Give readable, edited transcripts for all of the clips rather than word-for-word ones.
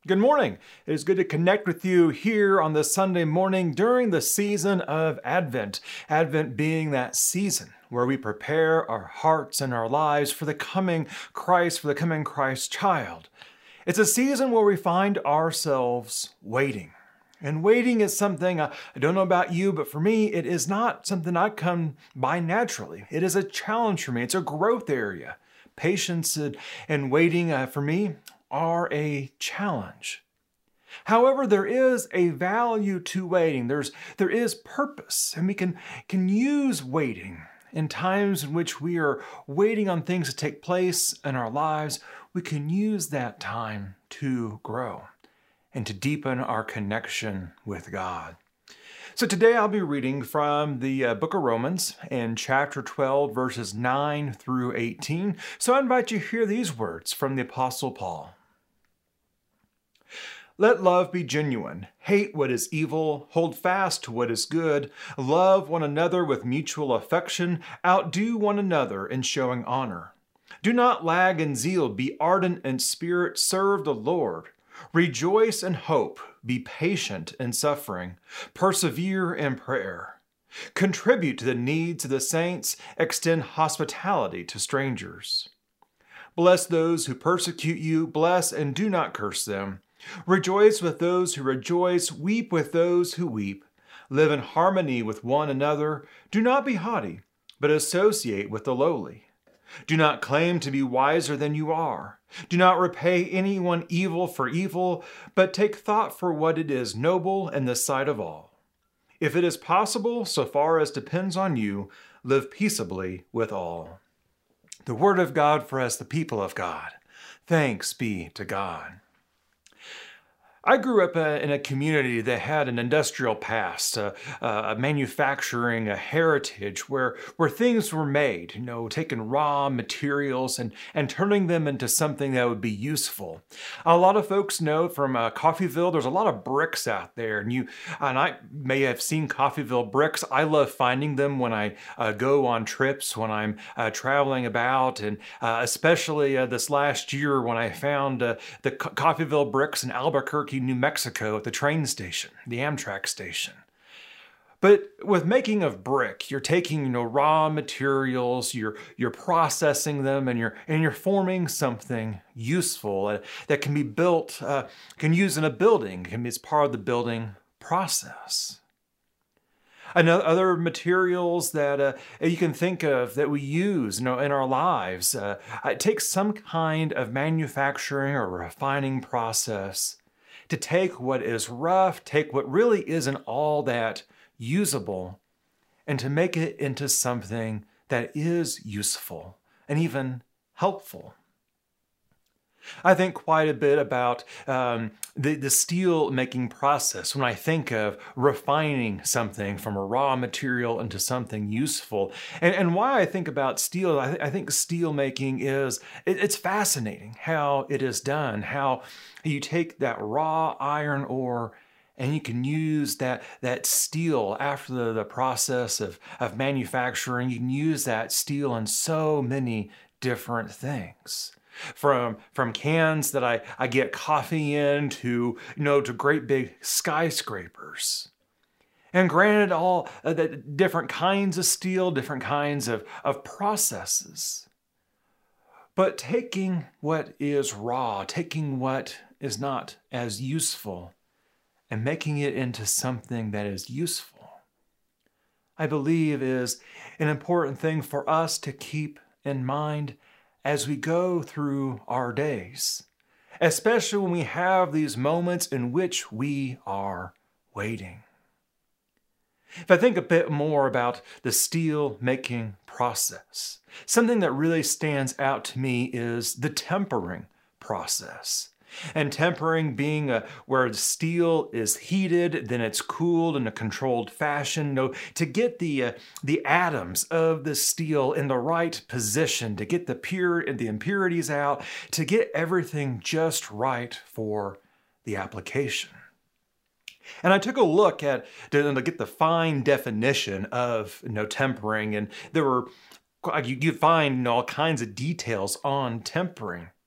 Good morning. It is good to connect with you here on this Sunday morning during the season of Advent. Advent being that season where we prepare our hearts and our lives for the coming Christ child. It's a season where we find ourselves waiting. And waiting is something, I don't know about you, but for me, it is not something I come by naturally. It is a challenge for me. It's a growth area. Patience and waiting for me are a challenge. However, there is a value to waiting. There is purpose, and we can use waiting in times in which we are waiting on things to take place in our lives. We can use that time to grow and to deepen our connection with God. So today I'll be reading from the book of Romans in chapter 12, verses 9 through 18. So I invite you to hear these words from the Apostle Paul. Let love be genuine. Hate what is evil. Hold fast to what is good. Love one another with mutual affection. Outdo one another in showing honor. Do not lag in zeal. Be ardent in spirit. Serve the Lord. Rejoice in hope. Be patient in suffering. Persevere in prayer. Contribute to the needs of the saints. Extend hospitality to strangers. Bless those who persecute you. Bless and do not curse them. Rejoice with those who rejoice. Weep with those who weep. Live in harmony with one another. Do not be haughty, but associate with the lowly. Do not claim to be wiser than you are. Do not repay anyone evil for evil, but take thought for what it is noble in the sight of all. If it is possible, so far as depends on you, live peaceably with all. The word of God for us, the people of God. Thanks be to God. I grew up in a community that had an industrial past, a manufacturing, a heritage where things were made, taking raw materials and turning them into something that would be useful. A lot of folks know from Coffeyville, there's a lot of bricks out there, and I may have seen Coffeyville bricks. I love finding them when I go on trips, when I'm traveling about, and especially this last year when I found the Coffeyville bricks in Albuquerque, New Mexico at the train station, the Amtrak station. But with making of brick, you're taking raw materials, you're processing them, and you're forming something useful that can be built, can use in a building, it's part of the building process. Other materials that you can think of that we use in our lives, it takes some kind of manufacturing or refining process to take what is rough, take what really isn't all that usable, and to make it into something that is useful and even helpful. I think quite a bit about the steel making process when I think of refining something from a raw material into something useful. And why I think about steel, I think steel making it's fascinating how it is done, how you take that raw iron ore and you can use that steel after the process of manufacturing. You can use that steel in so many different things. From cans that I get coffee in to great big skyscrapers. And granted, all the different kinds of steel, different kinds of processes. But taking what is raw, taking what is not as useful, and making it into something that is useful, I believe is an important thing for us to keep in mind as we go through our days, especially when we have these moments in which we are waiting. If I think a bit more about the steel making process, something that really stands out to me is the tempering process. And tempering being where the steel is heated, then it's cooled in a controlled fashion, to get the atoms of the steel in the right position, to get the impurities out, to get everything just right for the application. And I took a look to get the fine definition of tempering, and you find all kinds of details on tempering.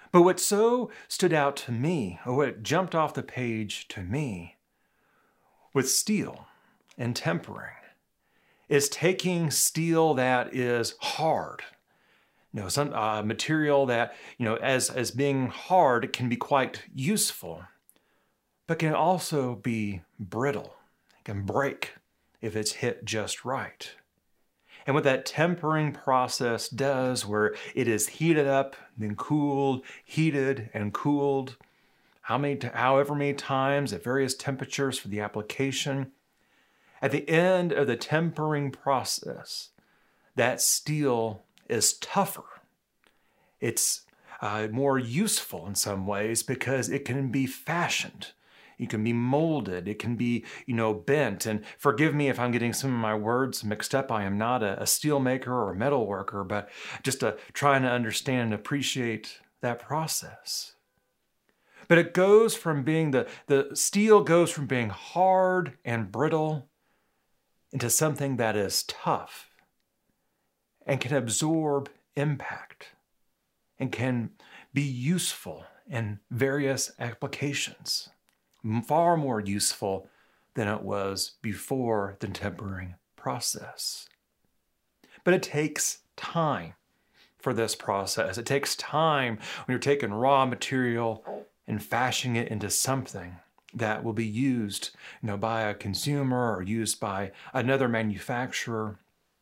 But what so stood out to me, or what jumped off the page to me, with steel and tempering, is taking steel that is hard. Some material that, as being hard, it can be quite useful, but can also be brittle. It can break if it's hit just right. And what that tempering process does, where it is heated up, then cooled, heated and cooled, however many times at various temperatures for the application, at the end of the tempering process, that steel is tougher. It's more useful in some ways because it can be fashioned. It can be molded. It can be, bent. And forgive me if I'm getting some of my words mixed up. I am not a steel maker or a metal worker, but just trying to understand and appreciate that process. But it goes from being, the steel goes from being hard and brittle into something that is tough and can absorb impact and can be useful in various applications, far more useful than it was before the tempering process. But it takes time for this process. It takes time when you're taking raw material and fashioning it into something that will be used, by a consumer or used by another manufacturer.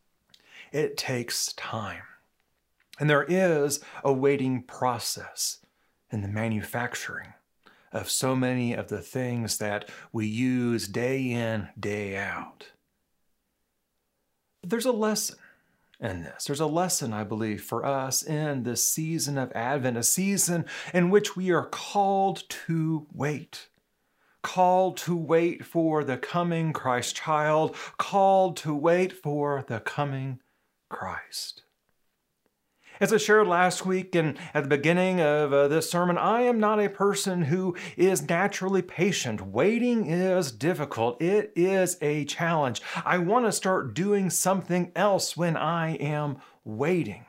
It takes time. And there is a waiting process in the manufacturing of so many of the things that we use day in, day out. But there's a lesson in this. There's a lesson, I believe, for us in this season of Advent, a season in which we are called to wait. Called to wait for the coming Christ child, called to wait for the coming Christ. As I shared last week and at the beginning of this sermon, I am not a person who is naturally patient. Waiting is difficult. It is a challenge. I want to start doing something else when I am waiting.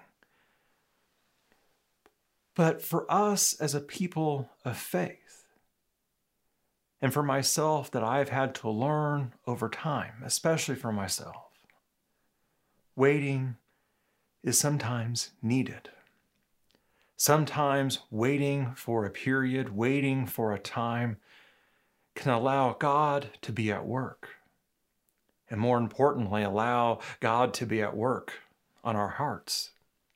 But for us as a people of faith, and for myself that I've had to learn over time, especially for myself, waiting is sometimes needed. Sometimes waiting for a period, waiting for a time, can allow God to be at work. And more importantly, allow God to be at work on our hearts.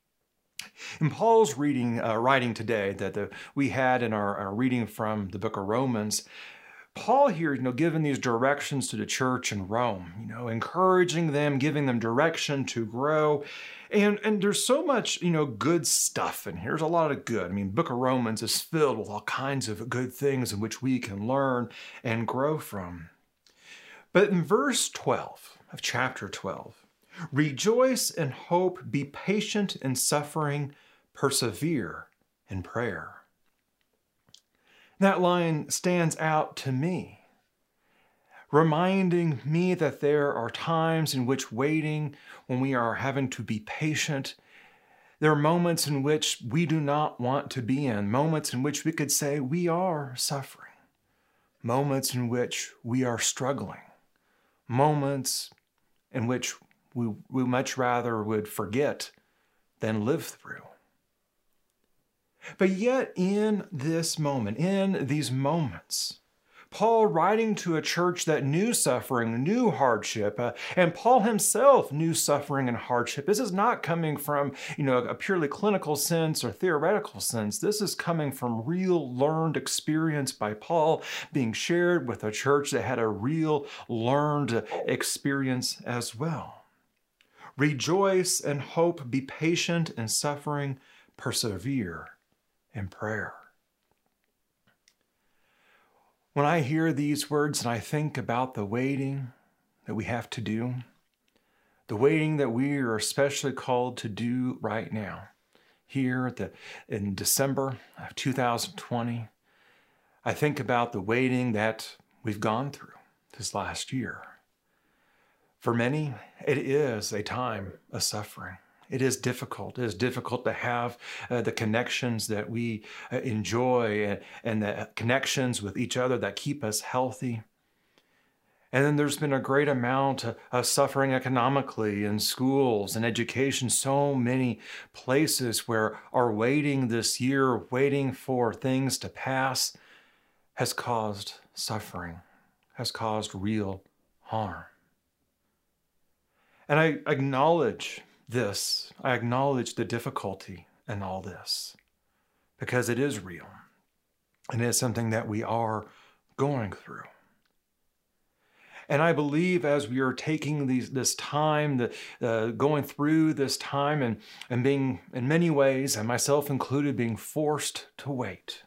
In Paul's writing today that we had in our reading from the book of Romans, Paul here, giving these directions to the church in Rome, encouraging them, giving them direction to grow. And there's so much, good stuff in here. There's a lot of good. Book of Romans is filled with all kinds of good things in which we can learn and grow from. But in verse 12 of chapter 12, rejoice in hope, be patient in suffering, persevere in prayer. That line stands out to me, reminding me that there are times in which waiting, when we are having to be patient, there are moments in which we do not want to be in, moments in which we could say we are suffering, moments in which we are struggling, moments in which we much rather would forget than live through. But yet in this moment, in these moments, Paul writing to a church that knew suffering, knew hardship, and Paul himself knew suffering and hardship. This is not coming from, a purely clinical sense or theoretical sense. This is coming from real learned experience by Paul being shared with a church that had a real learned experience as well. Rejoice and hope, be patient in suffering, persevere in prayer. When I hear these words and I think about the waiting that we have to do, the waiting that we are especially called to do right now, here in December of 2020, I think about the waiting that we've gone through this last year. For many, it is a time of suffering. It is difficult. It is difficult to have the connections that we enjoy and the connections with each other that keep us healthy. And then there's been a great amount of suffering economically in schools and education, so many places where our waiting this year, waiting for things to pass, has caused suffering, has caused real harm. And I acknowledge this. I acknowledge the difficulty in all this because it is real and it is something that we are going through. And I believe as we are taking this time, going through this time and being, in many ways, and myself included, being forced to wait,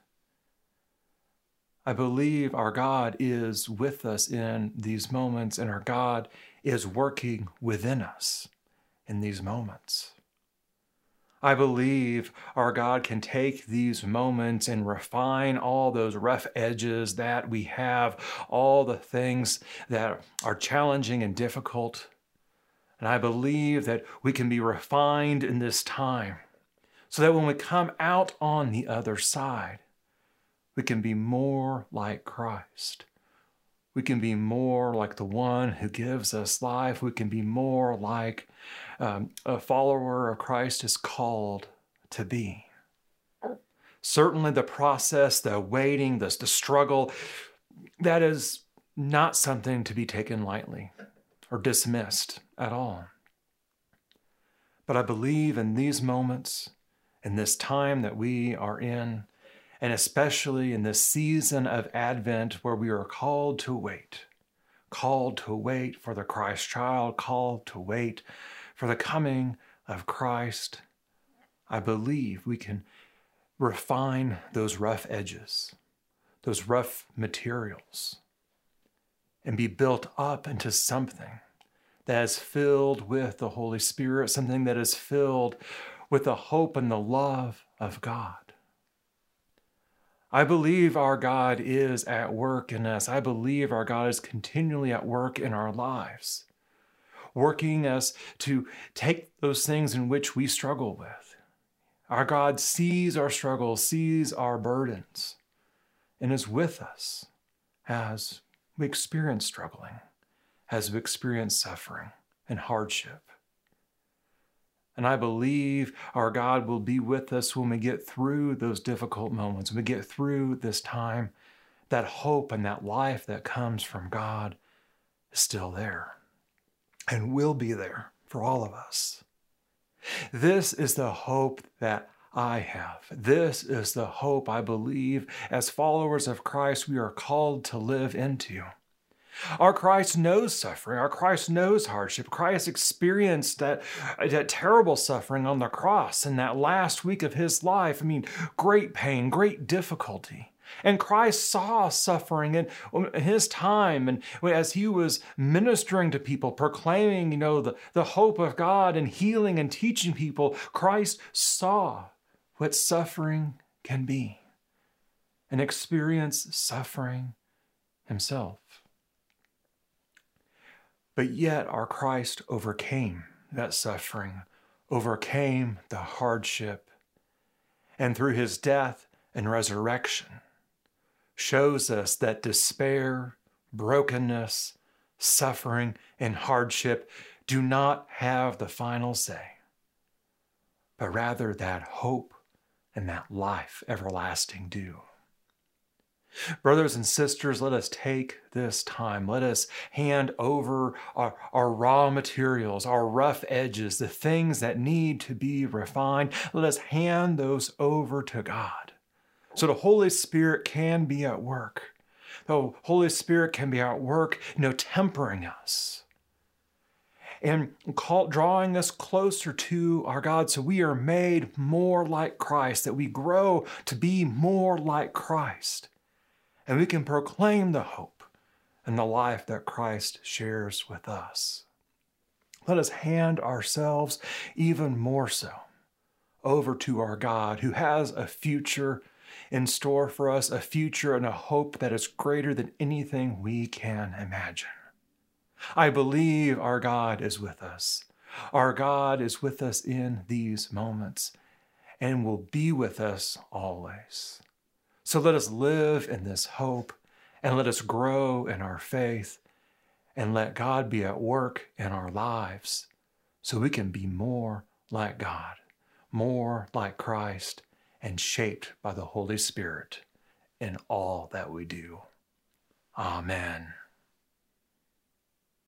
I believe our God is with us in these moments, and our God is working within us in these moments. I believe our God can take these moments and refine all those rough edges that we have, all the things that are challenging and difficult. And I believe that we can be refined in this time so that when we come out on the other side, we can be more like Christ. We can be more like the one who gives us life. We can be more like a follower of Christ is called to be. Certainly the process, the waiting, the struggle, that is not something to be taken lightly or dismissed at all. But I believe in these moments, in this time that we are in, and especially in this season of Advent where we are called to wait for the Christ child, called to wait for the coming of Christ, I believe we can refine those rough edges, those rough materials, and be built up into something that is filled with the Holy Spirit, something that is filled with the hope and the love of God. I believe our God is at work in us. I believe our God is continually at work in our lives, working us to take those things in which we struggle with. Our God sees our struggles, sees our burdens, and is with us as we experience struggling, as we experience suffering and hardship. And I believe our God will be with us when we get through those difficult moments, when we get through this time. That hope and that life that comes from God is still there and will be there for all of us. This is the hope that I have. This is the hope I believe as followers of Christ we are called to live into. Our Christ knows suffering. Our Christ knows hardship. Christ experienced that terrible suffering on the cross in that last week of his life. I mean, great pain, great difficulty. And Christ saw suffering in his time, and as he was ministering to people, proclaiming, the hope of God and healing and teaching people, Christ saw what suffering can be and experienced suffering himself. But yet our Christ overcame that suffering, overcame the hardship, and through his death and resurrection shows us that despair, brokenness, suffering, and hardship do not have the final say, but rather that hope and that life everlasting do. Brothers and sisters, let us take this time. Let us hand over our raw materials, our rough edges, the things that need to be refined. Let us hand those over to God so the Holy Spirit can be at work. The Holy Spirit can be at work, tempering us and drawing us closer to our God so we are made more like Christ, that we grow to be more like Christ. And we can proclaim the hope and the life that Christ shares with us. Let us hand ourselves even more so over to our God, who has a future in store for us, a future and a hope that is greater than anything we can imagine. I believe our God is with us. Our God is with us in these moments and will be with us always. So let us live in this hope and let us grow in our faith and let God be at work in our lives so we can be more like God, more like Christ, and shaped by the Holy Spirit in all that we do. Amen.